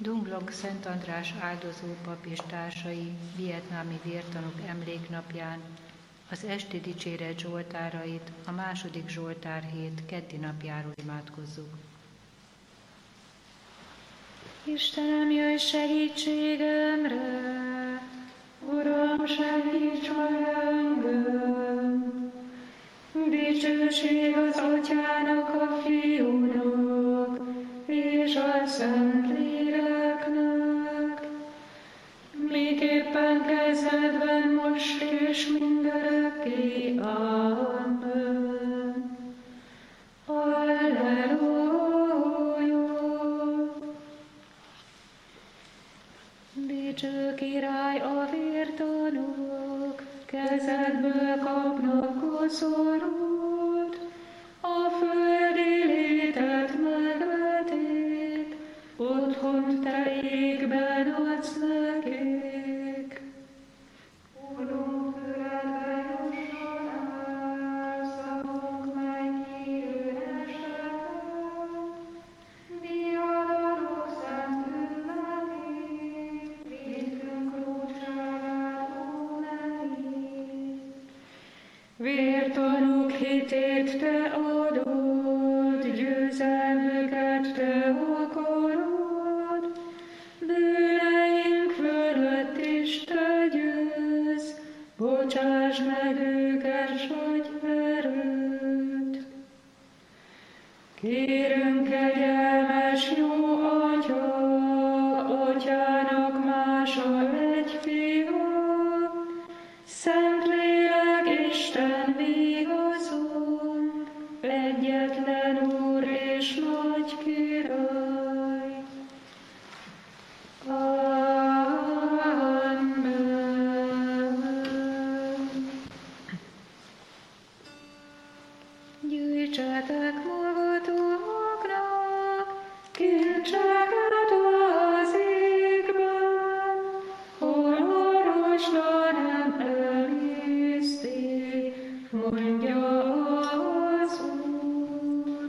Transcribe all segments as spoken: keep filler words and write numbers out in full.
Dunglong Szent András áldozópap és társai vietnámi vértanúk emléknapján az esti dicséret zsoltárait a második zsoltárhét keddi napjáról imádkozzuk. Istenem, jöjj segítségemre! Uram, segíts meg engem! Dicsőség az Atyának, a Fiúnak és a Szentléleknek, miképpen kezdetben, most és mindörökké. Amen. Alleluja! Dicső király, a vértanúk kezedből kapnak koszorút, a földi létet megvetik, otthont te égben adsz nekik. Urunk, füledbe jusson el szavunk, mely kiüresel, diadalok szent ünnepét, vétkünk rótságát óvnei. Vértanúk hitét te adod, győzelmüket te akarod, bűneink fölött is te győz, bocsáss meg őket, s adj erőt. Kérünk, kegyelmes jó Atya, Atyának mása egy Fia, Szentlélek Isten vigaszon, egyetlen Úr és nagy Király. Amen. Gyűjtsetek magatoknak kincseket az égben, hol orvosra nem emészti, mondja az Úr.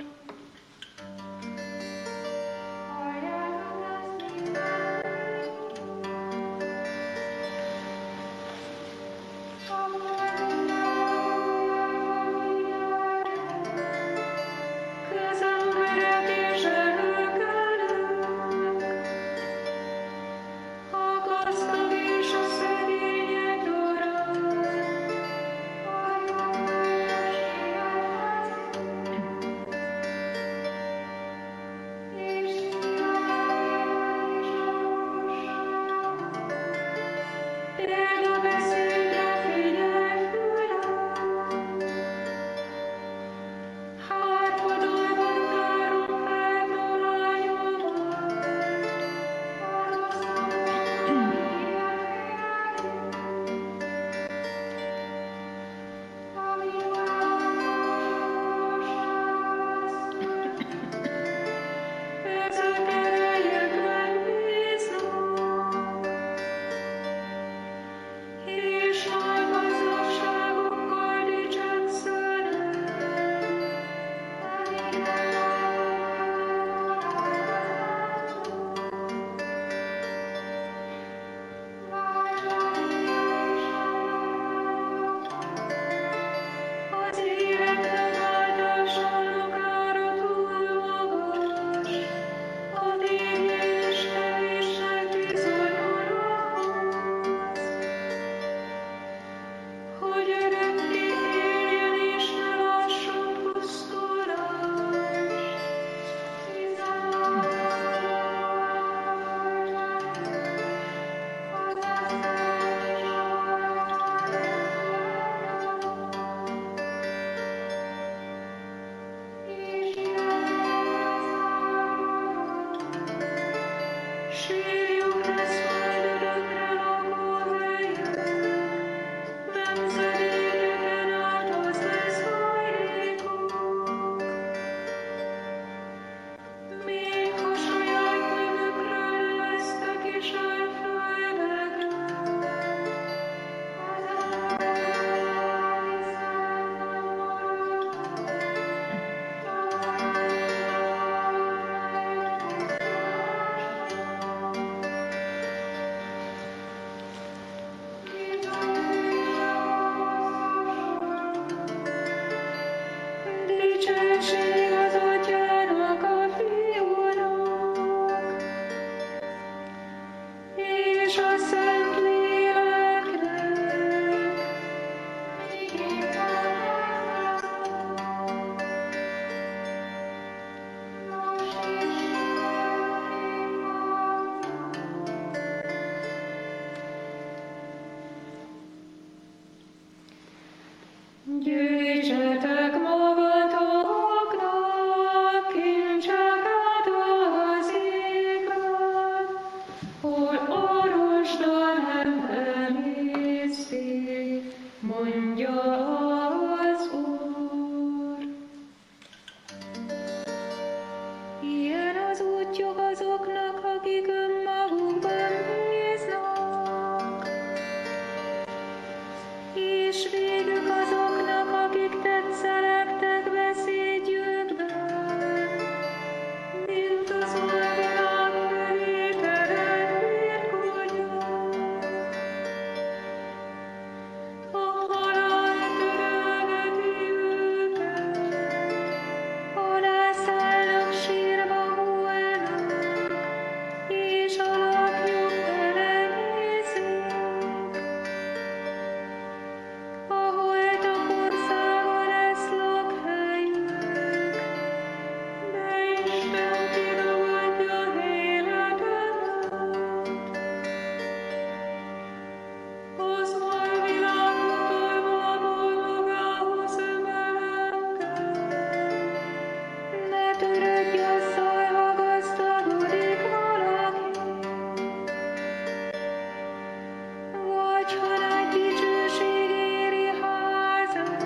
Gyűjtsetek magatoknak kincseket az égben, hol a rozsda nem emészti, mondja az Úr. Ilyen az útjuk azoknak, akik önmagukban bíznak, és végük azoknak, akik tetszelegtek beszédjükben, mint az olvinak felé terelt birkonyok. A halál törölgeti őket, alászállnak sírba hullanak, és alakjuk elenyészik. A holtak országa lesz lakhelyük, de Isten kiragadja életemet. Az alvilágtól való magához emelem kell. Ne törődj azzal, ha gazdagodik valaki, vagy ha nagy dicsőség éri házát,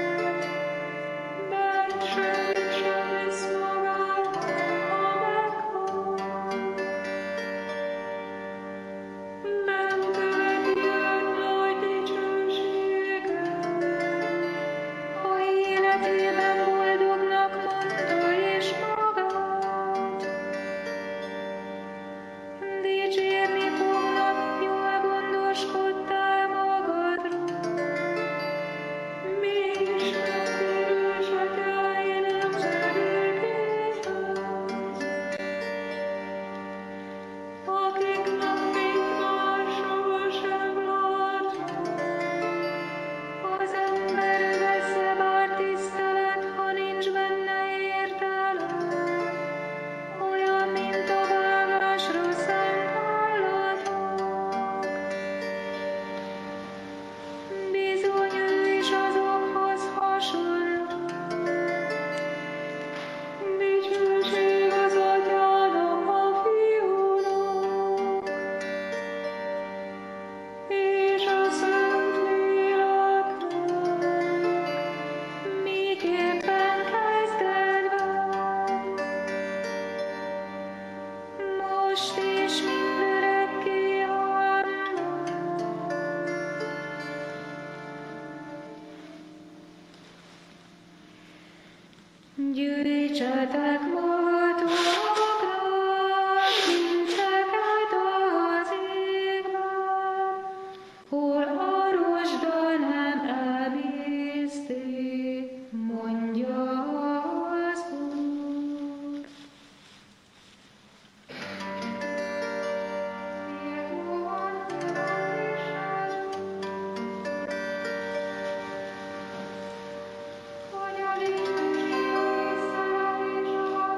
mert semmit sem visz magával, ha meghal. Nem követi őt nagy dicsőséggel, ha életében boldognak mondta is magát. Dicsérni fognak, jól gondoskodtál magadról, mégis nem bűnös atyái nemzedékéhez, akiknek fényt már sohasem látnak. Az ember övezze bár tisztelet, ha nincs benne értelem, olyan, mint a vágásra szánt állatok. Bizony ő is azokhoz hasonló. Dicsőség az Atyának, a Fiúnak, és a Szentléleknek, miképpen kezdetben, most és mindörökké. Amen. Gyűjtsetek magatoknak kincseket az égben, hol a rozsda nem emészti, mondja az Úr. Hogy a dicsőség, a visszavetés, a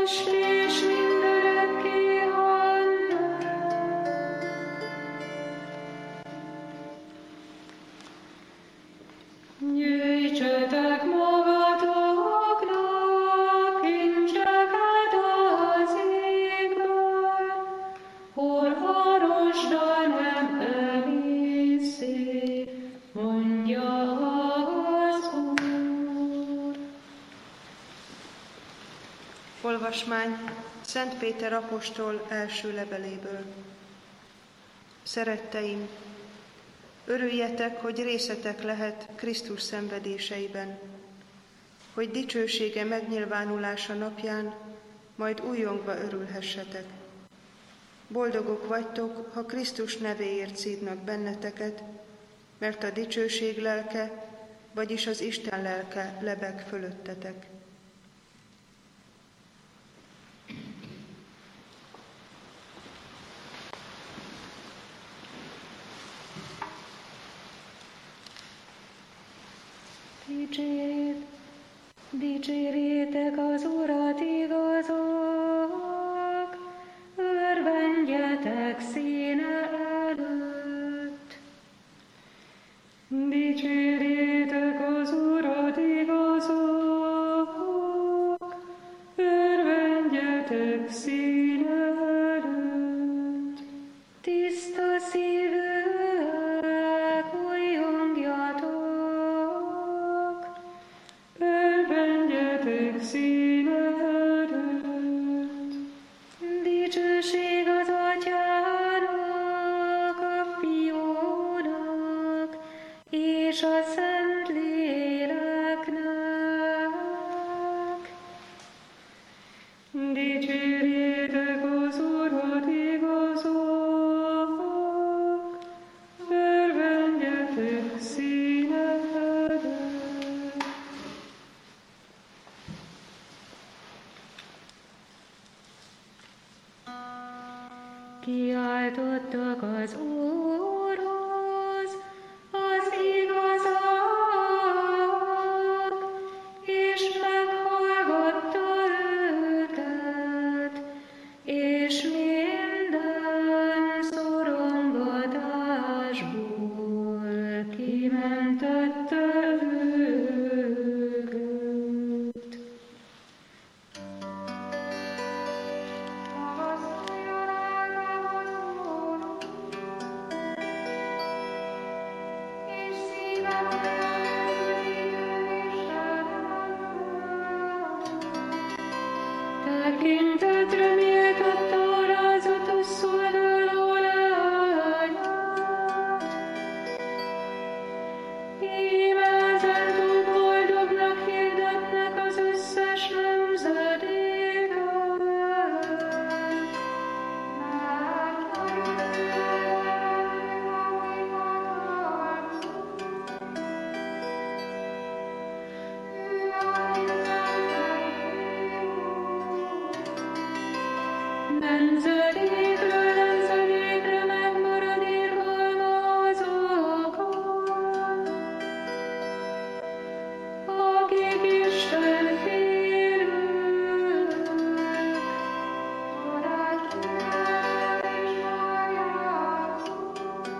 most és mindörökké. Amen. Gyűjtsetek magatoknak kincseket az égből, orvarosda nem emészé, mondja az Úr. Olvasmány Szent Péter apostol első leveléből. Szeretteim, örüljetek, hogy részetek lehet Krisztus szenvedéseiben, hogy dicsősége megnyilvánulása napján majd újjongva örülhessetek. Boldogok vagytok, ha Krisztus nevéért szídnak benneteket, mert a dicsőség lelke, vagyis az Isten lelke lebeg fölöttetek. Dicsérjét, dicsérjétek az Urat igazok, örvendjetek színe előtt. Dicsérjétek az Urat igazok, örvendjetek színe előtt. Tiszta szívűek, újjongjatok, örvendjetek színe előtt. Dicsőség az Atyának, a Fiúnak és a Szentléleknek. Dicsérjétek az Urat igazok, örvendjetek színe előtt. Kiáltottak az Úrhoz az igazak, és meghallgatta őket, és minden szorongatásból kimentette őket. Tekintetre méltatta alázatos szolgáló leányát. Íme ezentúl boldognak hirdetnek az összes nemzedéken. Nemzedékről nemzedékre megmarad irgalma azokon, akik Isten félők. Varázslók és magyarázók,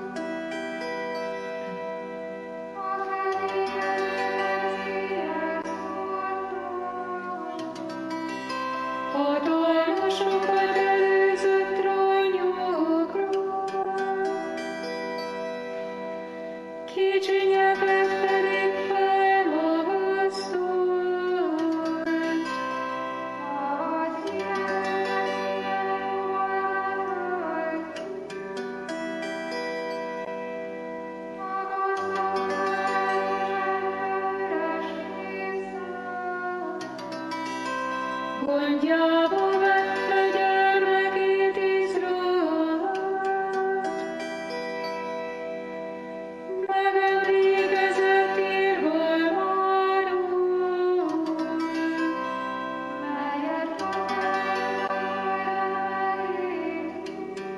a kedélyes szívhez fordulnak. Hatalmasokat előzött rajnyokról, kicsinyeket pedig felmagasztolt. Az ilyeneket igen hallgatott, a gazdagságosan üres kézzel. Gondjába vette gyermekét Izraelt, megemlékezett irgalmáról, melyet fogadott elejét.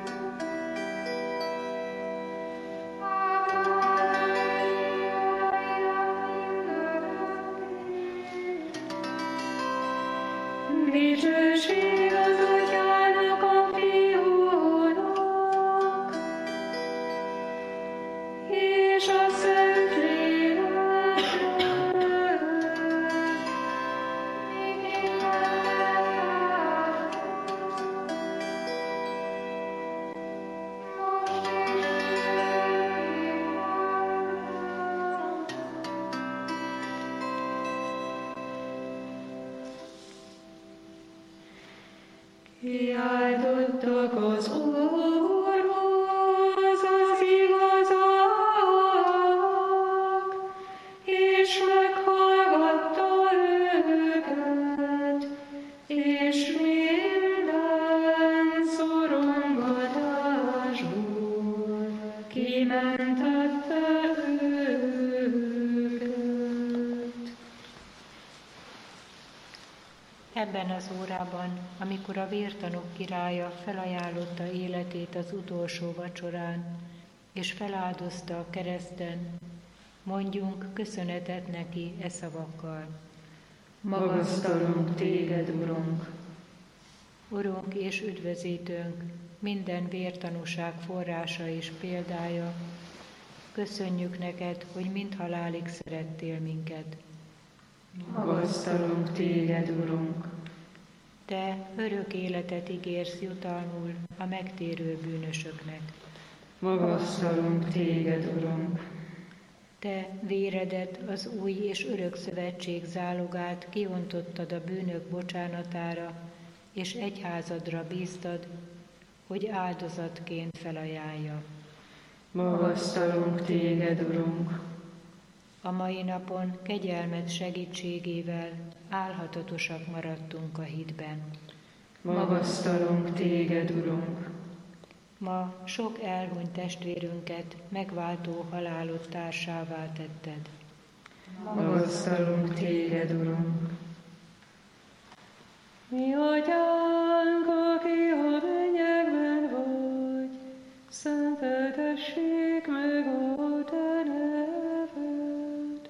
Ábrahám és Izraelnak mindörökké. Dicső Dicsőség az Atyának, a Fiúnak, és a Szentléleknek, kiáltottak az Úrhoz az igazak, és meghallgatta őket, és minden szorongatásból kimentette őket. Ebben az órában, amikor a vértanúk királya felajánlotta életét az utolsó vacsorán, és feláldozta a kereszten, mondjunk köszönetet neki e szavakkal. Magasztalunk téged, Urunk! Urunk és üdvözítőnk, minden vértanúság forrása és példája, köszönjük neked, hogy mind halálig szerettél minket. Magasztalunk téged, Urunk! Te örök életet ígérsz jutalmul a megtérő bűnösöknek. Magasztalunk téged, Urunk! Te véredet az új és örök szövetség zálogát kiontottad a bűnök bocsánatára, és egyházadra bíztad, hogy áldozatként felajánlja. Magasztalunk téged, Urunk! A mai napon kegyelmed segítségével álhatatosak maradtunk a hitben. Magasztalunk téged, Urunk! Ma sok elhunyt testvérünket megváltó halálod társává tetted. Magasztalunk téged, Urunk! Mi Atyánk, aki a mennyekben vagy, szenteltessék meg a te neved.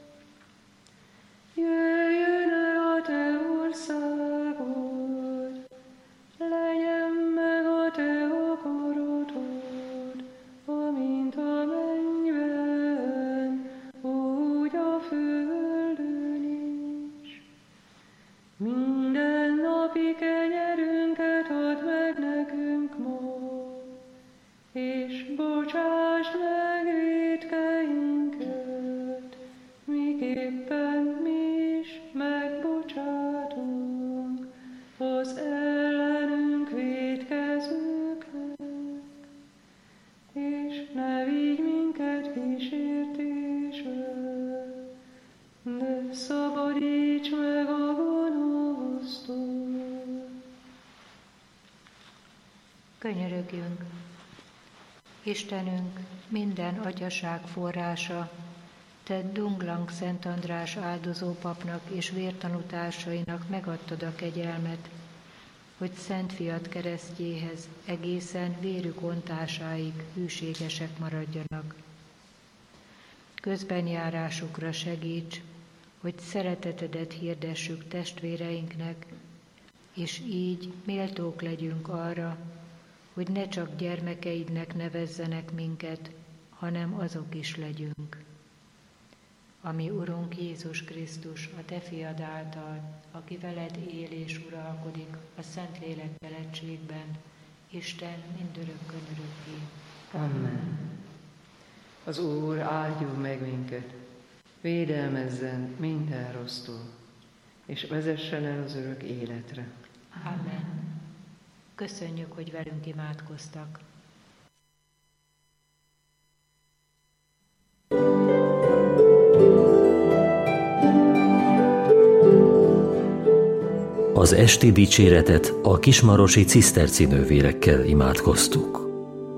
Jöjjön el a te országod, legyen meg a te akaratod, amint a mennyben, úgy a földön is. Minden napi kenyerünket add meg nekünk ma, és bocsásd meg vétkeinket, miképpen mi is megbocsátunk az ellenünk vétkezőknek, és ne vigy minket kísértésbe, de szabadíts meg a gonosztól. Könyörögjünk! Istenünk, minden atyaság forrása, te Dunglang Szent András áldozópapnak és vértanútársainak megadtad a kegyelmet, hogy Szent Fiad keresztjéhez egészen vérük ontásáig hűségesek maradjanak. Közbenjárásukra segíts, hogy szeretetedet hirdessük testvéreinknek, és így méltók legyünk arra, hogy ne csak gyermekeidnek nevezzenek minket, hanem azok is legyünk. Ami Urunk Jézus Krisztus, a te fiad által, aki veled él és uralkodik a Szentlélekkel egységben, Isten mindörökkön örökké. Amen. Az Úr áldjon meg minket, védelmezzen minden rossztól, és vezessen el az örök életre. Amen. Köszönjük, hogy velünk imádkoztak. Az esti dicséretet a kismarosi ciszterci nővérekkel imádkoztuk.